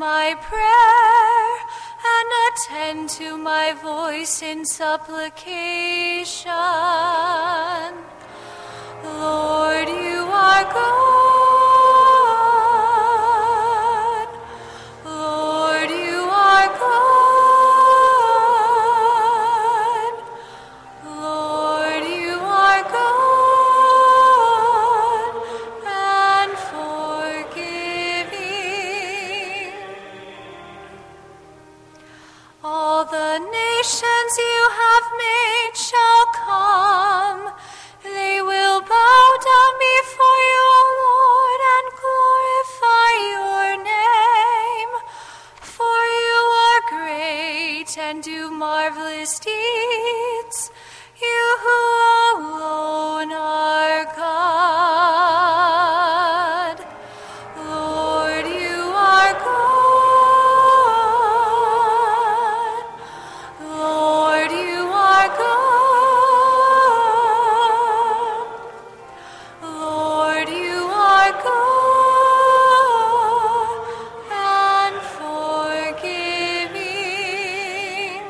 my prayer and attend to my voice in supplication. Lord, you are good. Lord, you are good. Lord, you are good and forgiving. All the nations you have made shall come. They will bow down before you, O Lord, and glorify your name. For you are great and do marvelous deeds. You who alone are God. Lord, you are good. Lord, you are good. Lord, you are good and forgiving.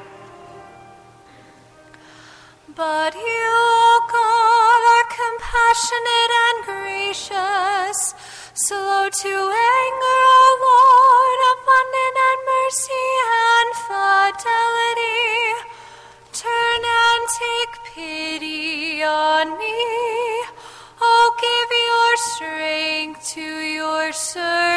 But you, O God, are compassionate and gracious, slow to anger, O Lord, abundant in mercy and fidelity. Turn and take pity on me. Oh, give your strength to your servant.